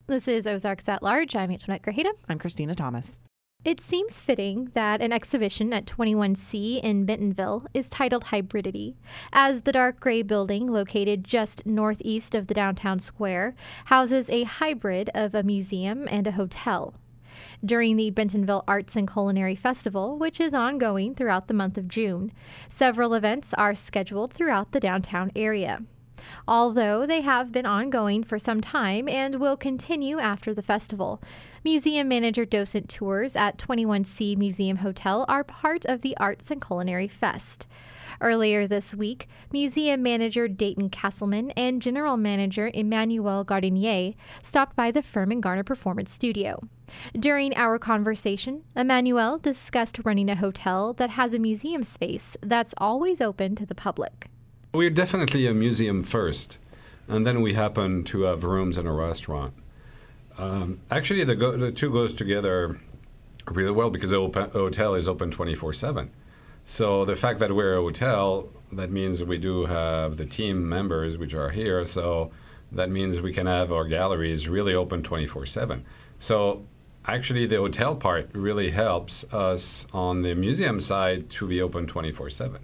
This is Ozarks at Large. I'm Antoinette Grajeda. I'm Christina Thomas. It seems fitting that an exhibition at 21C in Bentonville is titled Hybridity, as the dark gray building located just northeast of the downtown square houses a hybrid of a museum and a hotel. During the Bentonville Arts and Culinary Festival, which is ongoing throughout the month of June, several events are scheduled throughout the downtown area. Although they have been ongoing for some time and will continue after the festival, museum manager docent tours at 21C Museum Hotel are part of the Arts and Culinary Fest. Earlier this week, museum manager Dayton Castleman and general manager Emmanuel Gardinier stopped by the Firmin Garner Performance Studio. During our conversation, Emmanuel discussed running a hotel that has a museum space that's always open to the public. We're definitely a museum first, and then we happen to have rooms and a restaurant. Actually, the two goes together really well because the hotel is open 24/7. So the fact that we're a hotel, that means we do have the team members which are here, so that means we can have our galleries really open 24/7. So actually, the hotel part really helps us on the museum side to be open 24/7.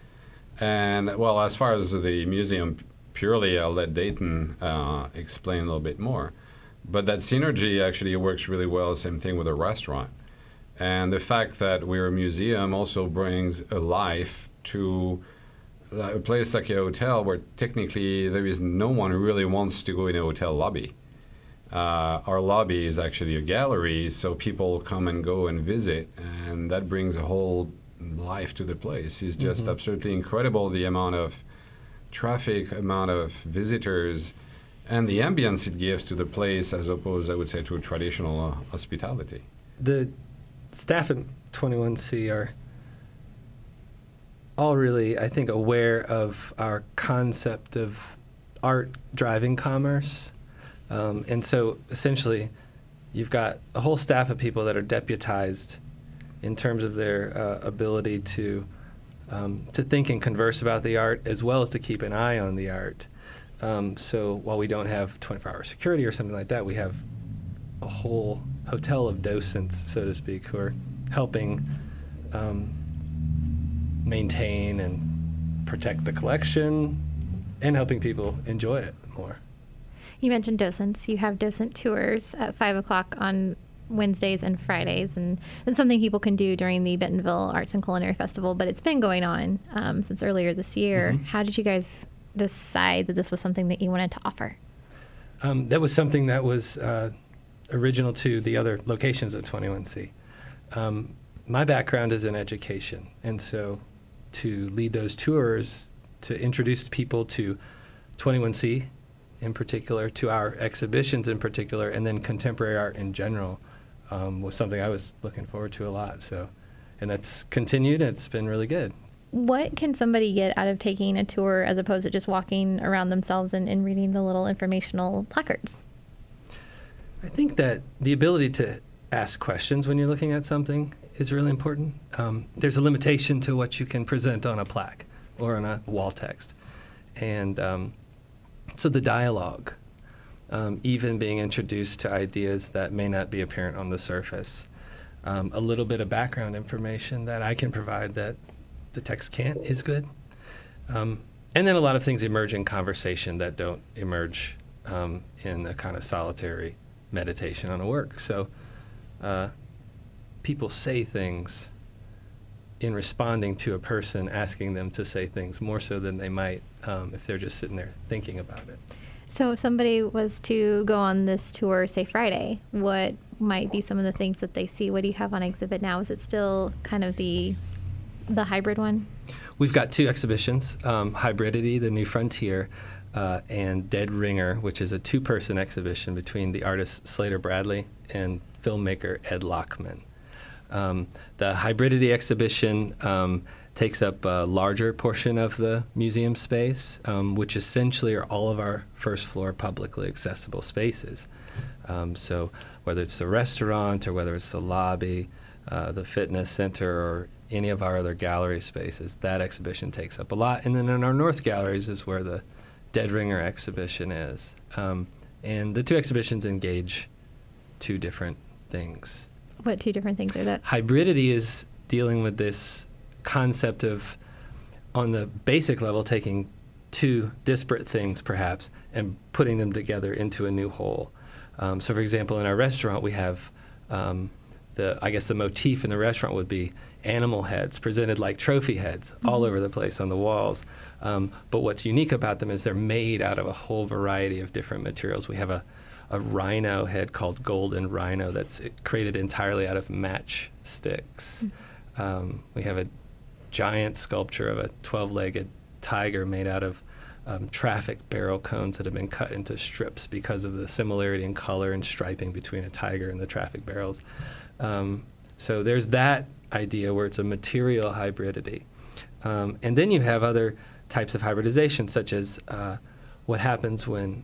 And, well, as far as the museum purely, I'll let Dayton explain a little bit more. But that synergy actually works really well, same thing with a restaurant. And the fact that we're a museum also brings a life to a place like a hotel where technically there is no one who really wants to go in a hotel lobby. Our lobby is actually a gallery, so people come and go and visit, and that brings a whole life to the place. It's just absolutely incredible, the amount of traffic, amount of visitors, and the ambience it gives to the place as opposed, I would say, to a traditional hospitality. The staff at 21C are all really, I think, aware of our concept of art driving commerce. And so essentially, you've got a whole staff of people that are deputized in terms of their ability to think and converse about the art, as well as to keep an eye on the art. So while we don't have 24-hour security or something like that, we have a whole hotel of docents, so to speak, who are helping maintain and protect the collection and helping people enjoy it more. You mentioned docents. You have docent tours at 5 o'clock on Wednesdays and Fridays, and it's something people can do during the Bentonville Arts and Culinary Festival, but it's been going on since earlier this year. Mm-hmm. How did you guys decide that this was something that you wanted to offer? That was something that was original to the other locations of 21C. My background is in education, and so to lead those tours, to introduce people to 21C in particular, to our exhibitions in particular, and then contemporary art in general, was something I was looking forward to a lot. So, and that's continued, and it's been really good. What can somebody get out of taking a tour as opposed to just walking around themselves and reading the little informational placards? I think that the ability to ask questions when you're looking at something is really important. There's a limitation to what you can present on a plaque or on a wall text. And so the dialogue, even being introduced to ideas that may not be apparent on the surface, a little bit of background information that I can provide that the text can't is good. And then a lot of things emerge in conversation that don't emerge in a kind of solitary meditation on a work. So people say things in responding to a person asking them to say things more so than they might if they're just sitting there thinking about it. So if somebody was to go on this tour, say Friday, what might be some of the things that they see? What do you have on exhibit now? Is it still kind of the hybrid one? We've got two exhibitions, Hybridity, The New Frontier, and Dead Ringer, which is a two-person exhibition between the artist Slater Bradley and filmmaker Ed Lockman. The Hybridity exhibition takes up a larger portion of the museum space, which essentially are all of our first-floor publicly accessible spaces. So whether it's the restaurant or whether it's the lobby, the fitness center, or any of our other gallery spaces, that exhibition takes up a lot. And then in our North Galleries is where the Dead Ringer exhibition is. And the two exhibitions engage two different things. What two different things are that? Hybridity is dealing with this concept of, on the basic level, taking two disparate things, perhaps, and putting them together into a new whole. So, for example, in our restaurant, we have the motif in the restaurant would be animal heads presented like trophy heads all over the place on the walls. But what's unique about them is they're made out of a whole variety of different materials. We have a rhino head called Golden Rhino that's created entirely out of matchsticks. We have a giant sculpture of a 12-legged tiger made out of traffic barrel cones that have been cut into strips because of the similarity in color and striping between a tiger and the traffic barrels. So there's that idea where it's a material hybridity. And then you have other types of hybridization, such as what happens when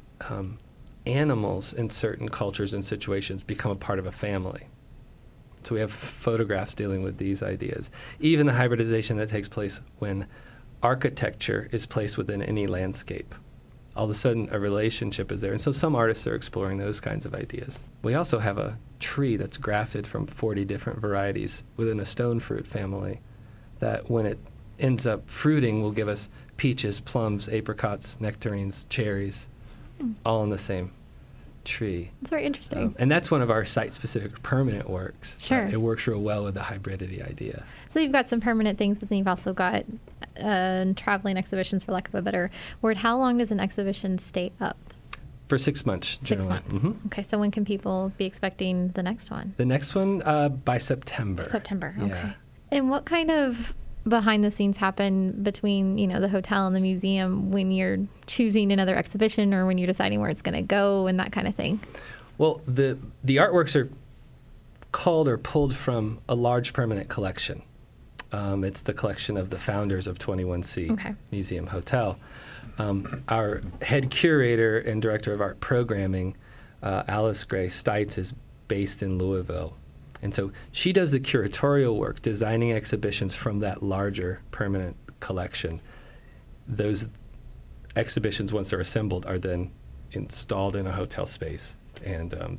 animals in certain cultures and situations become a part of a family. So we have photographs dealing with these ideas. Even the hybridization that takes place when architecture is placed within any landscape. All of a sudden, a relationship is there. And so some artists are exploring those kinds of ideas. We also have a tree that's grafted from 40 different varieties within a stone fruit family that, when it ends up fruiting, will give us peaches, plums, apricots, nectarines, cherries, all in the same tree. That's very interesting. And that's one of our site-specific permanent works. Sure. It works real well with the hybridity idea. So you've got some permanent things, but then you've also got traveling exhibitions, for lack of a better word. How long does an exhibition stay up? For 6 months, generally. 6 months. Okay, so when can people be expecting the next one? The next one by September. September, Yeah. okay. And what kind of behind the scenes happen between, the hotel and the museum when you're choosing another exhibition or when you're deciding where it's going to go and that kind of thing? Well, the artworks are called or pulled from a large permanent collection. It's the collection of the founders of 21C Museum Hotel. Our head curator and director of art programming, Alice Gray Stites, is based in Louisville. And so she does the curatorial work, designing exhibitions from that larger permanent collection. Those exhibitions, once they're assembled, are then installed in a hotel space. And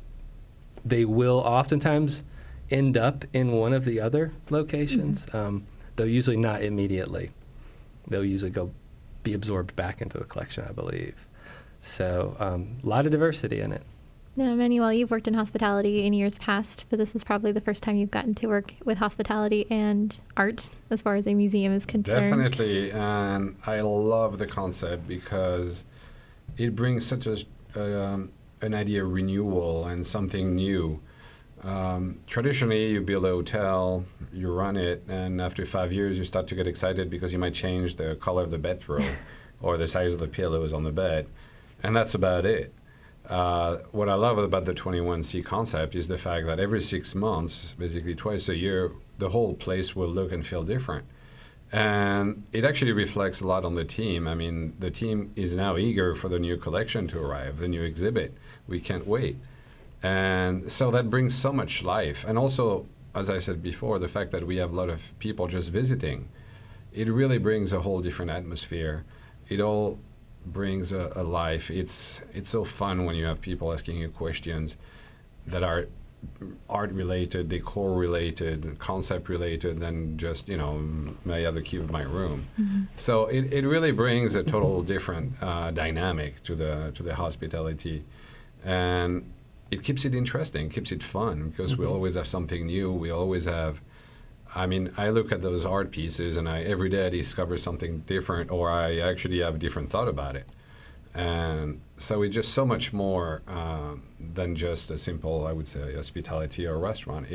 they will oftentimes end up in one of the other locations, though usually not immediately. They'll usually be absorbed back into the collection, I believe. So a lot of diversity in it. Now, Manuel, you've worked in hospitality in years past, but this is probably the first time you've gotten to work with hospitality and art as far as a museum is concerned. Definitely, and I love the concept because it brings such an idea of renewal and something new. Traditionally, you build a hotel, you run it, and after 5 years, you start to get excited because you might change the color of the bedroom or the size of the pillows on the bed, and that's about it. What I love about the 21C concept is the fact that every 6 months, basically twice a year, the whole place will look and feel different. And it actually reflects a lot on the team. I mean, the team is now eager for the new collection to arrive, the new exhibit. We can't wait. And so that brings so much life. And also, as I said before, the fact that we have a lot of people just visiting, it really brings a whole different atmosphere. It all brings a life. It's so fun when you have people asking you questions that are art related, decor related, concept related, than just, may I have the key of my room. So it really brings a total different dynamic to the hospitality, and it keeps it interesting, keeps it fun, because we always have something new. We always have, I look at those art pieces and every day I discover something different, or I actually have a different thought about it. And so it's just so much more than just a simple, I would say, hospitality or restaurant.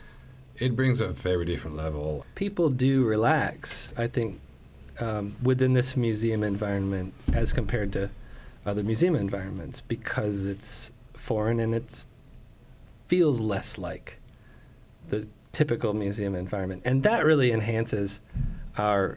It brings a very different level. People do relax, I think, within this museum environment as compared to other museum environments, because it's foreign and it feels less like the typical museum environment. And that really enhances our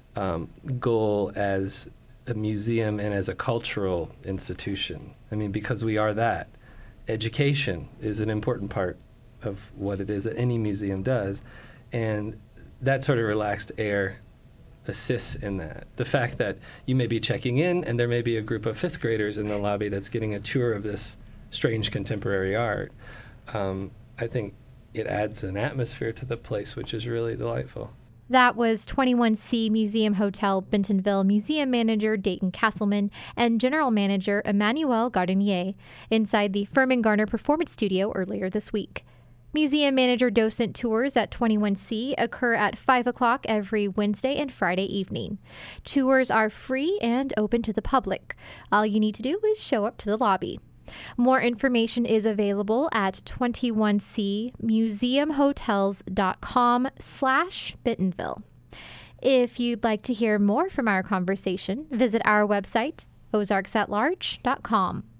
goal as a museum and as a cultural institution. Because we are that. Education is an important part of what it is that any museum does. And that sort of relaxed air assists in that. The fact that you may be checking in and there may be a group of fifth graders in the lobby that's getting a tour of this strange contemporary art, I think it adds an atmosphere to the place, which is really delightful. That was 21C Museum Hotel Bentonville Museum Manager Dayton Castleman and General Manager Emmanuel Gardenier inside the Furman Garner Performance Studio earlier this week. Museum Manager Docent tours at 21C occur at 5 o'clock every Wednesday and Friday evening. Tours are free and open to the public. All you need to do is show up to the lobby. More information is available at 21cmuseumhotels.com/Bentonville. If you'd like to hear more from our conversation, visit our website, ozarksatlarge.com.